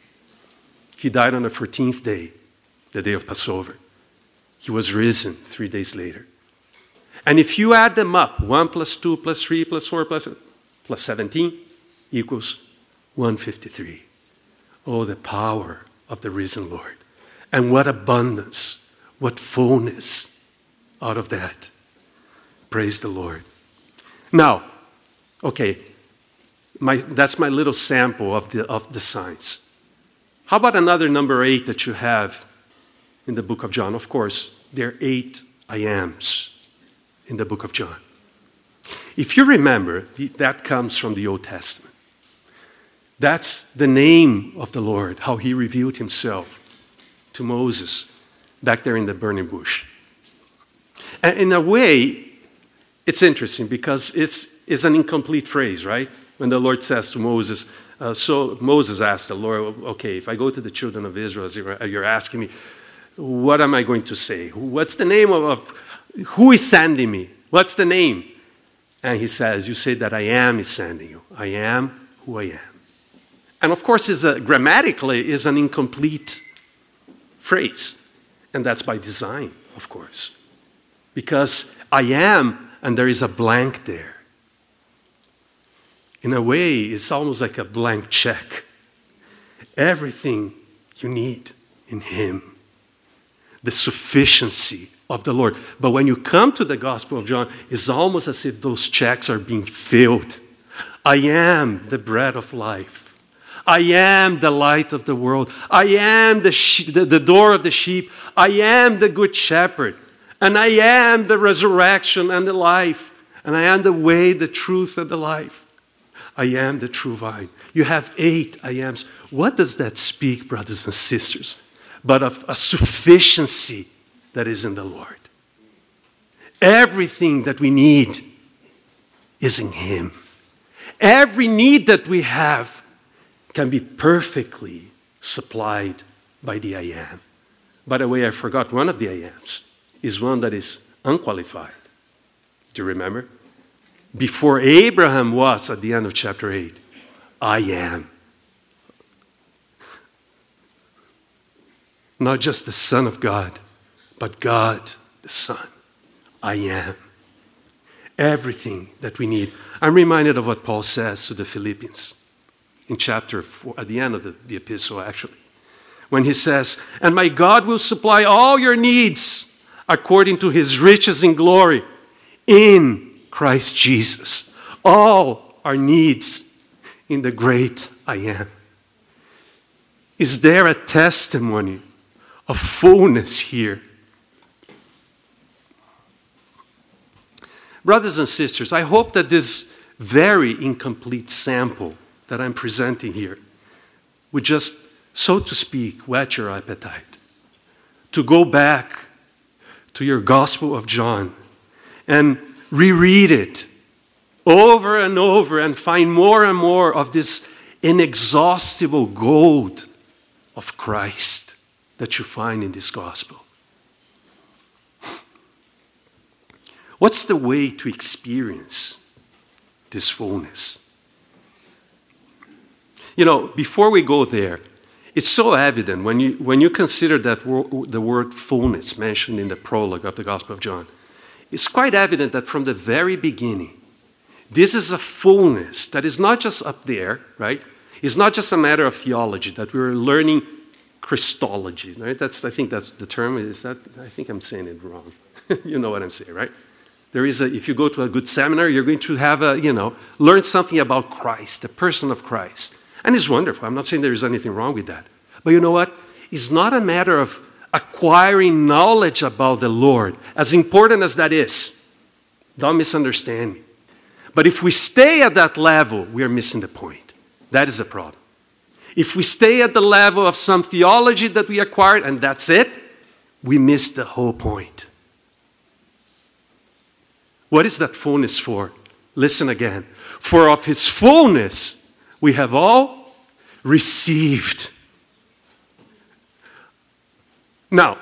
He died on the fourteenth day, the day of Passover. He was risen three days later. And if you add them up, one plus two plus three plus four plus, plus seventeen equals one hundred fifty-three. Oh, the power of the risen Lord. And what abundance, what fullness out of that. Praise the Lord. Now, okay, my, that's my little sample of the, of the signs. How about another number eight that you have in the book of John? Of course, there are eight I ams in the book of John. If you remember, that comes from the Old Testament. That's the name of the Lord, how he revealed himself to Moses back there in the burning bush. And in a way, it's interesting because it's, it's an incomplete phrase, right? When the Lord says to Moses, uh, so Moses asked the Lord, okay, if I go to the children of Israel, as you're, you're asking me, what am I going to say? What's the name of, of, who is sending me? What's the name? And he says, you say that I am is sending you. I am who I am. And of course, is a, grammatically, is an incomplete phrase. And that's by design, of course. Because I am, and there is a blank there. In a way, it's almost like a blank check. Everything you need in him. The sufficiency of the Lord. But when you come to the Gospel of John, it's almost as if those checks are being filled. I am the bread of life. I am the light of the world. I am the, she- the, the door of the sheep. I am the good shepherd. And I am the resurrection and the life. And I am the way, the truth, and the life. I am the true vine. You have eight I ams. What does that speak, brothers and sisters? But of a sufficiency that is in the Lord. Everything that we need is in him. Every need that we have can be perfectly supplied by the I am. By the way, I forgot one of the I ams is one that is unqualified. Do you remember? Before Abraham was, at the end of chapter eight, I am. Not just the Son of God, but God the Son. I am. Everything that we need. I'm reminded of what Paul says to the Philippians in chapter four, at the end of the, the epistle, actually. When he says, and my God will supply all your needs according to his riches in glory in Christ Jesus. All our needs in the great I am. Is there a testimony of fullness here? Brothers and sisters, I hope that this very incomplete sample that I'm presenting here would just, so to speak, whet your appetite to go back to your Gospel of John and reread it over and over and find more and more of this inexhaustible gold of Christ that you find in this Gospel. What's the way to experience this fullness? You know, before we go there, it's so evident when you, when you consider that wor- the word fullness mentioned in the prologue of the Gospel of John. It's quite evident that from the very beginning, This is a fullness that is not just up there, right? It's not just a matter of theology, that we're learning Christology, right? That's, I think that's the term. Is that, I think I'm saying it wrong. You know what I'm saying, right? There is a, if you go to a good seminar, you're going to have a, you know, learn something about Christ, the person of Christ. And it's wonderful. I'm not saying there is anything wrong with that. But you know what? It's not a matter of acquiring knowledge about the Lord, as important as that is. Don't misunderstand me. But if we stay at that level, we are missing the point. That is a problem. If we stay at the level of some theology that we acquired, and that's it, we miss the whole point. What is that fullness for? Listen again. For of his fullness we have all received. Now,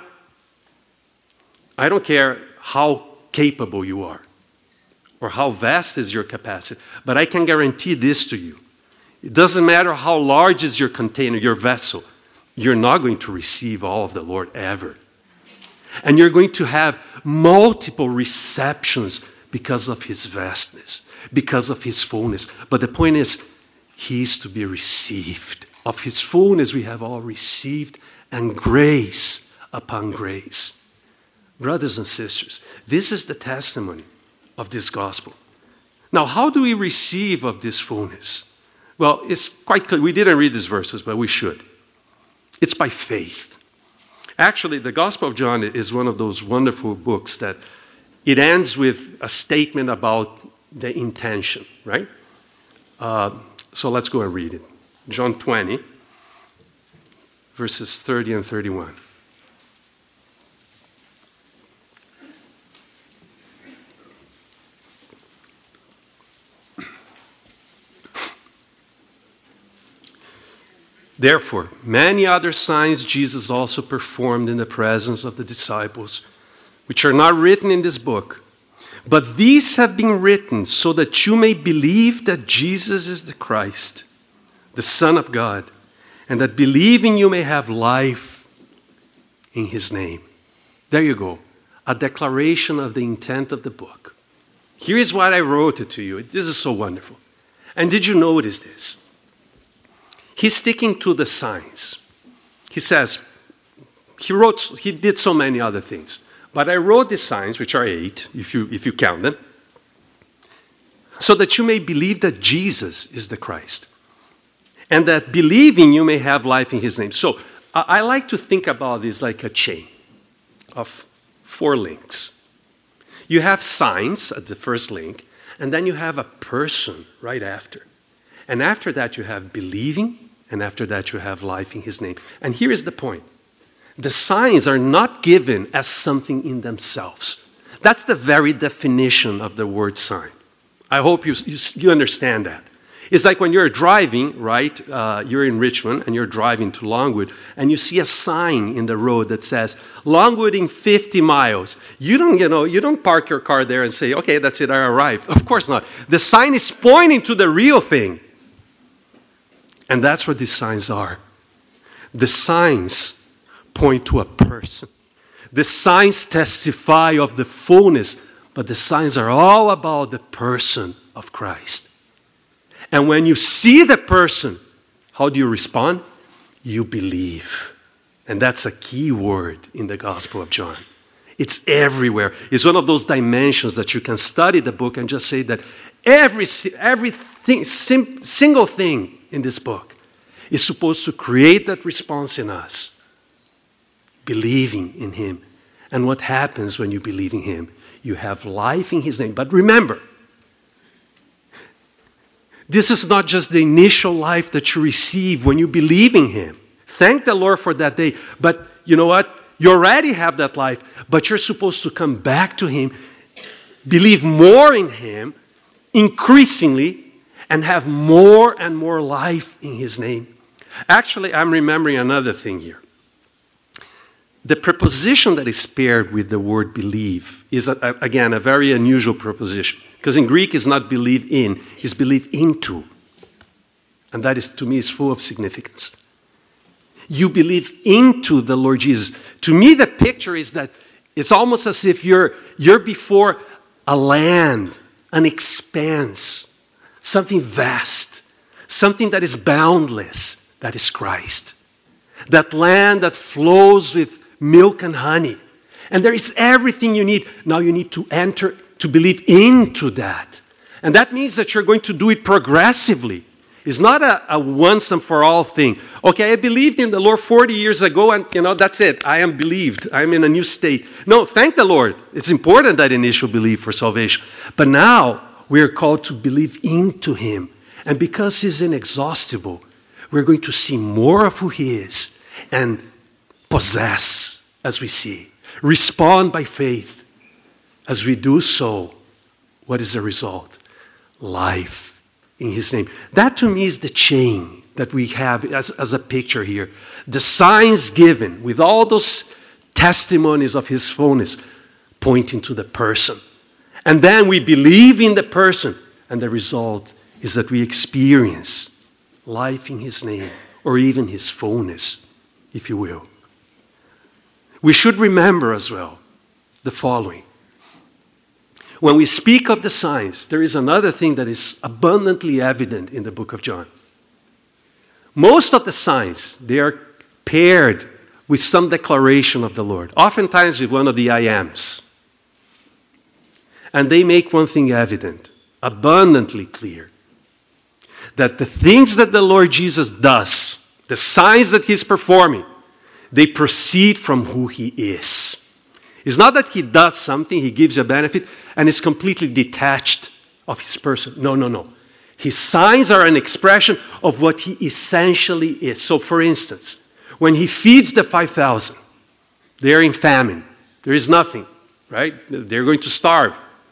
I don't care how capable you are or how vast is your capacity, but I can guarantee this to you. It doesn't matter how large is your container, your vessel, you're not going to receive all of the Lord ever. And you're going to have multiple receptions because of his vastness, because of his fullness. But the point is, he is to be received. Of his fullness we have all received, and grace upon grace. Brothers and sisters, this is the testimony of this gospel. Now, how do we receive of this fullness? Well, it's quite clear. We didn't read these verses, but we should. It's by faith. Actually, the Gospel of John is one of those wonderful books that it ends with a statement about the intention, right? Uh, so let's go and read it. John twenty, verses thirty and thirty-one. Therefore, many other signs Jesus also performed in the presence of the disciples, which are not written in this book. But these have been written so that you may believe that Jesus is the Christ, the Son of God, and that believing you may have life in his name. There you go. A declaration of the intent of the book. Here is what I wrote it to you. This is so wonderful. And did you notice this? He's sticking to the signs. He says, he wrote, he did so many other things. But I wrote the signs, which are eight, if you, if you count them, so that you may believe that Jesus is the Christ. And that believing you may have life in his name. So I, I like to think about this like a chain of four links. You have signs at the first link, and then you have a person right after. And after that you have believing, and after that you have life in his name. And here is the point. The signs are not given as something in themselves. That's the very definition of the word sign. I hope you, you, you understand that. It's like when you're driving, right? Uh, you're in Richmond and you're driving to Longwood and you see a sign in the road that says, Longwood in fifty miles. You don't, you know, you don't park your car there and say, okay, that's it, I arrived. Of course not. The sign is pointing to the real thing. And that's what these signs are. The signs point to a person. The signs testify of the fullness, but the signs are all about the person of Christ. And when you see the person, how do you respond? You believe. And that's a key word in the Gospel of John. It's everywhere. It's one of those dimensions that you can study the book and just say that every, every thing, sim, single thing in this book is supposed to create that response in us. Believing in him. And what happens when you believe in him? You have life in his name. But remember, this is not just the initial life that you receive when you believe in him. Thank the Lord for that day. But you know what? You already have that life, but you're supposed to come back to him, believe more in him, increasingly, and have more and more life in his name. Actually, I'm remembering another thing here. The preposition that is paired with the word believe is, a, a, again, a very unusual preposition. Because in Greek, it's not believe in, it's believe into. And that is, to me, is full of significance. You believe into the Lord Jesus. To me, the picture is that it's almost as if you're, you're before a land an expanse, something vast, something that is boundless, that is Christ. That land that flows with milk and honey. And there is everything you need. Now you need to enter, to believe into that. And that means that you're going to do it progressively. It's not a, a once and for all thing. Okay, I believed in the Lord forty years ago and, you know, that's it. I am believed. I'm in a new state. No, thank the Lord. It's important, that initial belief for salvation. But now we are called to believe into Him. And because He's inexhaustible, we're going to see more of who He is and possess as we see. Respond by faith. As we do so, what is the result? Life in His name. That to me is the chain that we have as, as a picture here. The signs given with all those testimonies of His fullness pointing to the person. And then we believe in the person, and the result is that we experience life in His name, or even His fullness, if you will. We should remember as well the following. When we speak of the signs, there is another thing that is abundantly evident in the book of John. Most of the signs, they are paired with some declaration of the Lord, oftentimes with one of the I ams. And they make one thing evident, abundantly clear, that the things that the Lord Jesus does, the signs that He's performing, they proceed from who He is. It's not that He does something, He gives you a benefit, and is completely detached of His person. No, no, no. His signs are an expression of what He essentially is. So, for instance, when He feeds the five thousand, they're in famine. There is nothing, right? They're going to starve.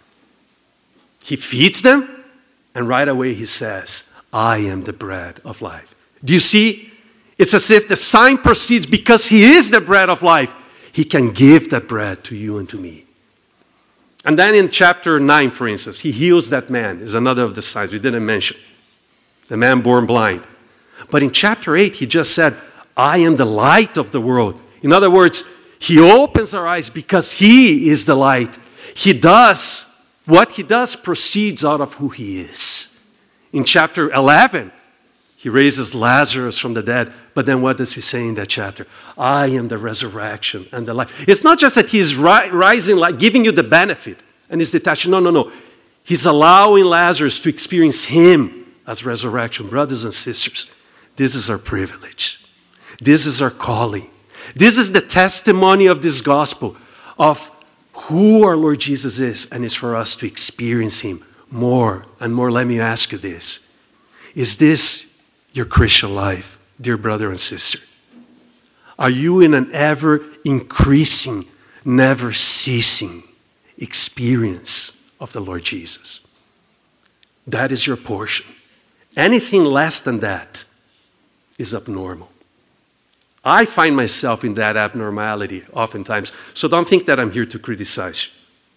He feeds them, and right away He says, I am the bread of life. Do you see? It's as if the sign proceeds because He is the bread of life. He can give that bread to you and to me. And then in chapter nine, for instance, He heals that man. Is another of the signs we didn't mention. The man born blind. But in chapter eight, He just said, I am the light of the world. In other words, He opens our eyes because He is the light. He does, what He does proceeds out of who He is. In chapter eleven, He raises Lazarus from the dead. But then what does He say in that chapter? I am the resurrection and the life. It's not just that He is ri- rising, like giving you the benefit and is detached. No, no, no. He's allowing Lazarus to experience Him as resurrection. Brothers and sisters, this is our privilege. This is our calling. This is the testimony of this gospel of who our Lord Jesus is, and it's for us to experience Him more and more. Let me ask you this. Is this your Christian life, dear brother and sister? Are you in an ever-increasing, never-ceasing experience of the Lord Jesus? That is your portion. Anything less than that is abnormal. I find myself in that abnormality oftentimes, so don't think that I'm here to criticize you.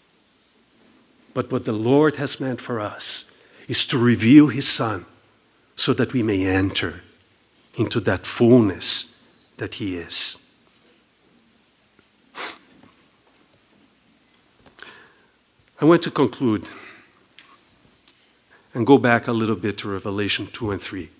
But what the Lord has meant for us is to reveal His Son so that we may enter into that fullness that He is. I want to conclude and go back a little bit to Revelation two and three.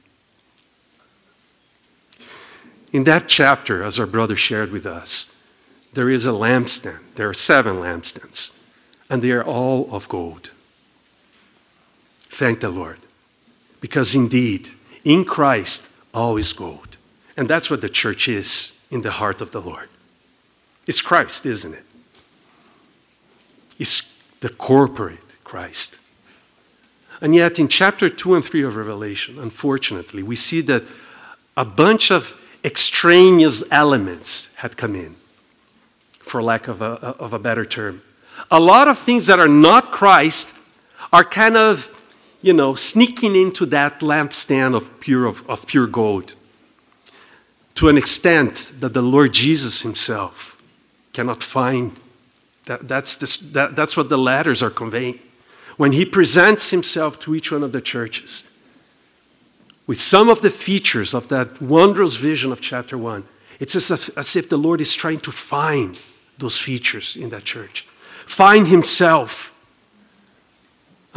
In that chapter, as our brother shared with us, there is a lampstand. There are seven lampstands, and they are all of gold. Thank the Lord. Because indeed, in Christ, all is gold. And that's what the church is in the heart of the Lord. It's Christ, isn't it? It's the corporate Christ. And yet in chapter two and three of Revelation, unfortunately, we see that a bunch of extraneous elements had come in, for lack of a, of a better term. A lot of things that are not Christ are kind of, you know, sneaking into that lampstand of pure, of, of pure gold, to an extent that the Lord Jesus Himself cannot find. That, that's, this, that, that's what the letters are conveying. When He presents Himself to each one of the churches, with some of the features of that wondrous vision of chapter one, it's as if, as if the Lord is trying to find those features in that church. Find Himself.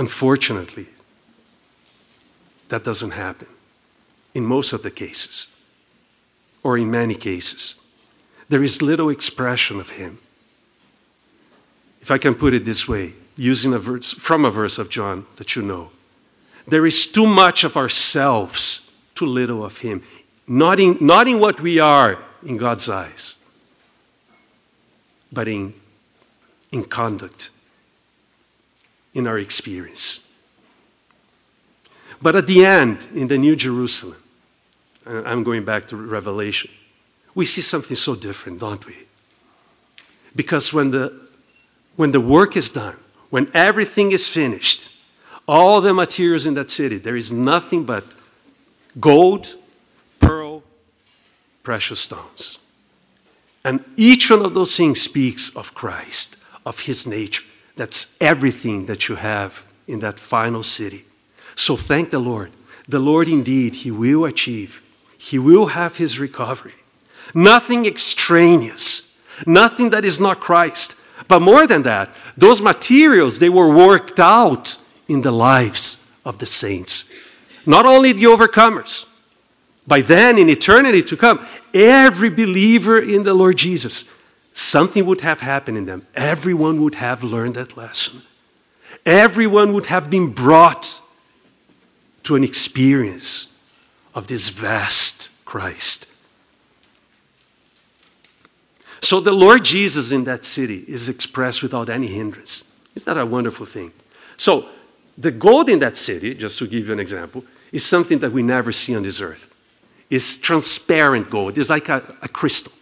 Unfortunately, that doesn't happen in most of the cases, or in many cases. There is little expression of him. If I can put it this way, using a verse from a verse of John that you know, there is too much of ourselves, too little of him. Not in, not in what we are in God's eyes, but in, in conduct, in our experience. But at the end, in the New Jerusalem, and I'm going back to Revelation, we see something so different, don't we? Because when the, when the work is done, when everything is finished, all the materials in that city, there is nothing but gold, pearl, precious stones. And each one of those things speaks of Christ, of his nature. That's everything that you have in that final city. So thank the Lord. The Lord indeed, he will achieve. He will have his recovery. Nothing extraneous. Nothing that is not Christ. But more than that, those materials, they were worked out in the lives of the saints. Not only the overcomers. By then, in eternity to come, every believer in the Lord Jesus, something would have happened in them. Everyone would have learned that lesson. Everyone would have been brought to an experience of this vast Christ. So the Lord Jesus in that city is expressed without any hindrance. Isn't that a wonderful thing? So the gold in that city, just to give you an example, is something that we never see on this earth. It's transparent gold. It's like a, a crystal.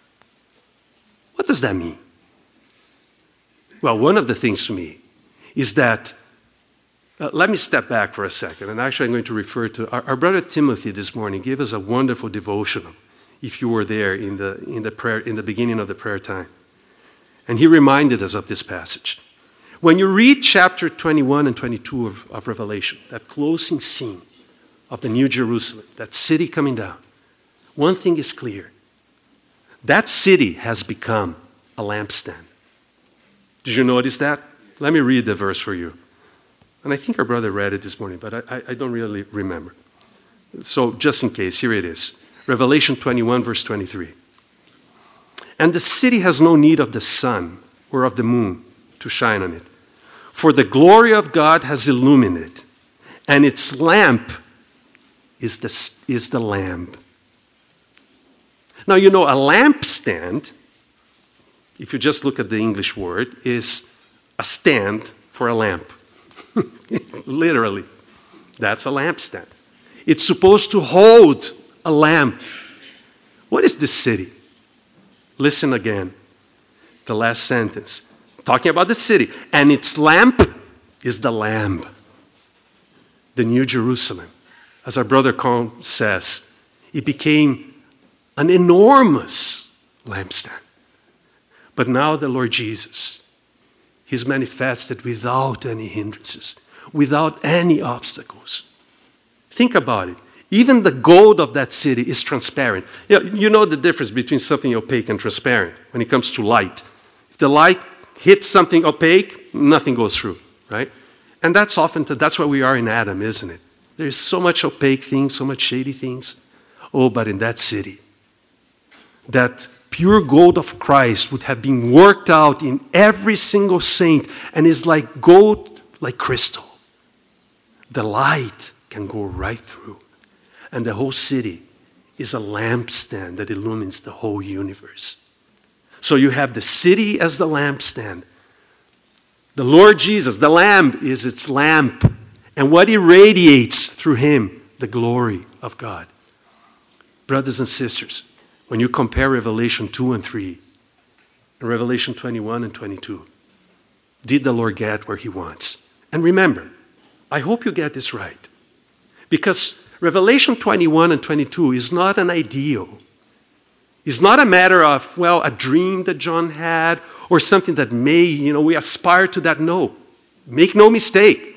What does that mean? Well, one of the things to me is that, uh, let me step back for a second, and actually I'm going to refer to, our, our brother Timothy this morning gave us a wonderful devotional, if you were there in the, in the prayer, in the beginning of the prayer time. And he reminded us of this passage. When you read chapter twenty-one and twenty-two of, of Revelation, that closing scene of the New Jerusalem, that city coming down, one thing is clear. That city has become a lampstand. Did you notice that? Let me read the verse for you. And I think our brother read it this morning, but I, I don't really remember. So just in case, here it is. Revelation twenty-one, verse twenty-three. And the city has no need of the sun or of the moon to shine on it, for the glory of God has illumined it, and its lamp is the, is the Lamb. Now, you know, a lampstand, if you just look at the English word, is a stand for a lamp. Literally. That's a lampstand. It's supposed to hold a lamp. What is this city? Listen again. The last sentence. Talking about the city. And its lamp is the Lamb. The New Jerusalem. As our brother Con says, it became an enormous lampstand. But now the Lord Jesus, he's manifested without any hindrances, without any obstacles. Think about it. Even the gold of that city is transparent. You know, you know the difference between something opaque and transparent when it comes to light. If the light hits something opaque, nothing goes through, right? And that's often, that's what we are in Adam, isn't it? There's so much opaque things, so much shady things. Oh, but in that city, that pure gold of Christ would have been worked out in every single saint and is like gold, like crystal. The light can go right through. And the whole city is a lampstand that illumines the whole universe. So you have the city as the lampstand. The Lord Jesus, the Lamb, is its lamp. And what irradiates through him, the glory of God. Brothers and sisters, when you compare Revelation two and three and Revelation twenty-one and twenty-two, did the Lord get where he wants? And remember, I hope you get this right. Because Revelation twenty-one and twenty-two is not an ideal. It's not a matter of, well, a dream that John had or something that may, you know, we aspire to that. No. Make no mistake.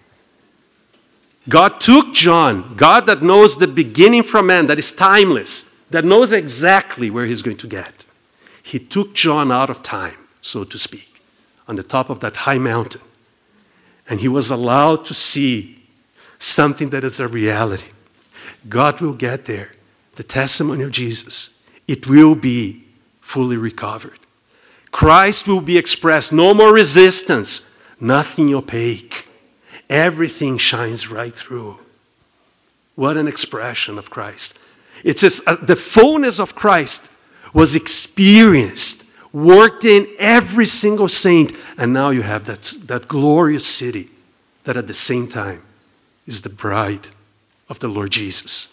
God took John, God that knows the beginning from end, that is timeless, that knows exactly where he's going to get. He took John out of time, so to speak, on the top of that high mountain. and he was allowed to see something that is a reality. God will get there. The testimony of Jesus, it will be fully recovered. Christ will be expressed. No more resistance. Nothing opaque. Everything shines right through. What an expression of Christ. It says uh, the fullness of Christ was experienced, worked in every single saint. And now you have that, that glorious city that at the same time is the bride of the Lord Jesus.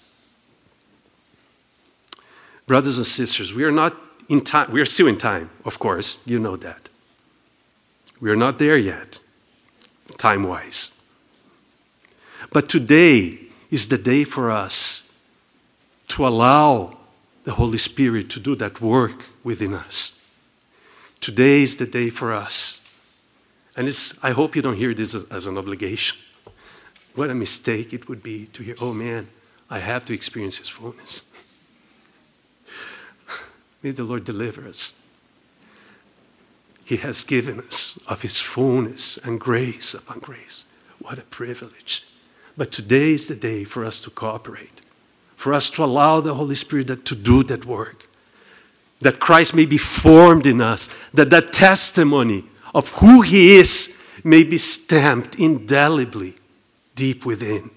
Brothers and sisters, we are not in time. We are still in time, of course. You know that. We are not there yet, time-wise. But today is the day for us to allow the Holy Spirit to do that work within us. Today is the day for us. And it's, I hope you don't hear this as, as an obligation. What a mistake it would be to hear, oh man, I have to experience His fullness. May the Lord deliver us. He has given us of His fullness and grace upon grace. What a privilege. But today is the day for us to cooperate, for us to allow the Holy Spirit to do that work, that Christ may be formed in us, that that testimony of who He is may be stamped indelibly deep within.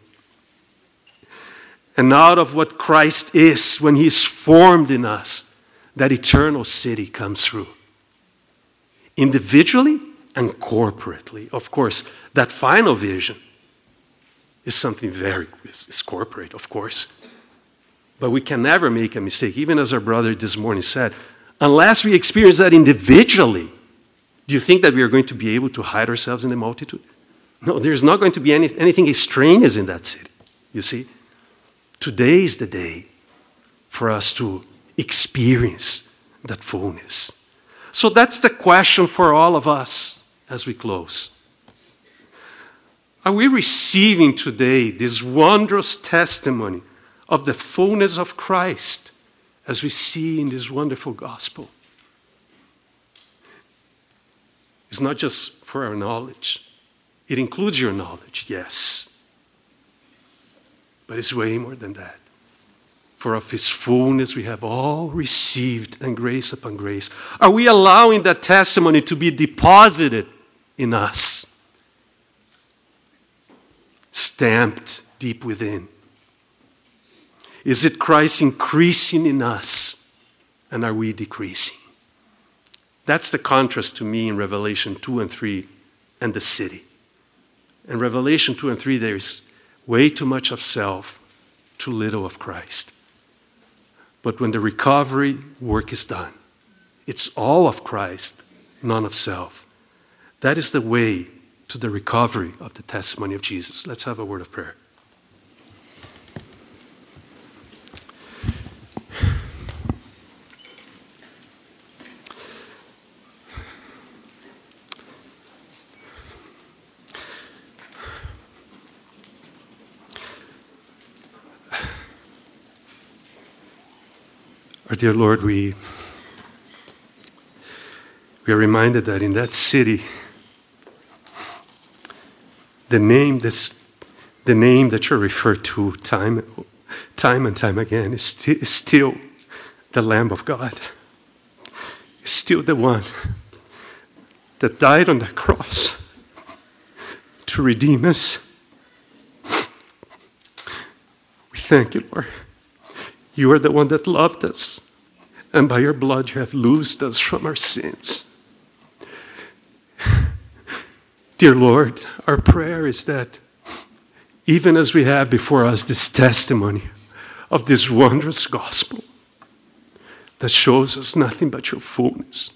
And out of what Christ is, when He is formed in us, that eternal city comes through. Individually and corporately. Of course, that final vision is something very, it's, it's corporate, of course. But we can never make a mistake, even as our brother this morning said, unless we experience that individually. Do you think that we are going to be able to hide ourselves in the multitude? No, there's not going to be any, anything extraneous in that city, you see. Today is the day for us to experience that fullness. So that's the question for all of us as we close. Are we receiving today this wondrous testimony of the fullness of Christ as we see in this wonderful gospel? It's not just for our knowledge. It includes your knowledge, yes. But it's way more than that. For of His fullness we have all received, and grace upon grace. Are we allowing that testimony to be deposited in us? Stamped deep within. Is it Christ increasing in us, and are we decreasing? That's the contrast to me in Revelation two and three and the city. In Revelation two and three, there's way too much of self, too little of Christ. But when the recovery work is done, it's all of Christ, none of self. That is the way to the recovery of the testimony of Jesus. Let's have a word of prayer. Our dear Lord, we, we are reminded that in that city, the name, this, the name that you refer to time, time and time again is, sti- is still the Lamb of God. Is still the one that died on the cross to redeem us. We thank you, Lord. You are the one that loved us, and by your blood you have loosed us from our sins. Dear Lord, our prayer is that even as we have before us this testimony of this wondrous gospel that shows us nothing but your fullness,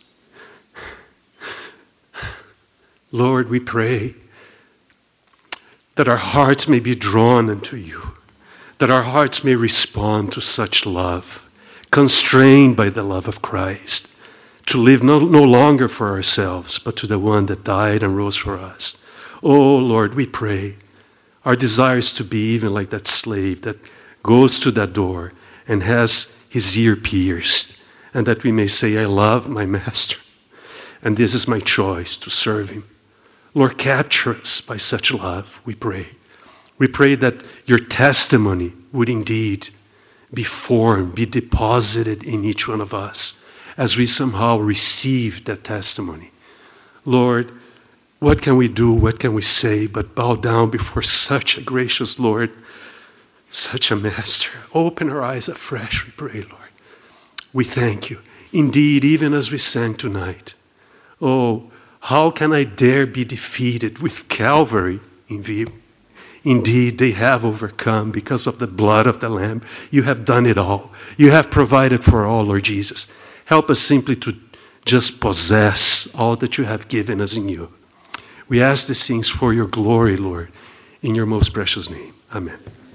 Lord, we pray that our hearts may be drawn unto you, that our hearts may respond to such love, constrained by the love of Christ, to live no, no longer for ourselves, but to the one that died and rose for us. Oh, Lord, we pray. Our desire is to be even like that slave that goes to that door and has his ear pierced, and that we may say, I love my master, and this is my choice to serve him. Lord, capture us by such love, we pray. We pray that your testimony would indeed be formed, be deposited in each one of us as we somehow receive that testimony. Lord, what can we do, what can we say but bow down before such a gracious Lord, such a Master? Open our eyes afresh, we pray, Lord. We thank you. Indeed, even as we sang tonight, oh, how can I dare be defeated with Calvary in view? Indeed, they have overcome because of the blood of the Lamb. You have done it all. You have provided for all, Lord Jesus. Help us simply to just possess all that you have given us in you. We ask these things for your glory, Lord, in your most precious name. Amen.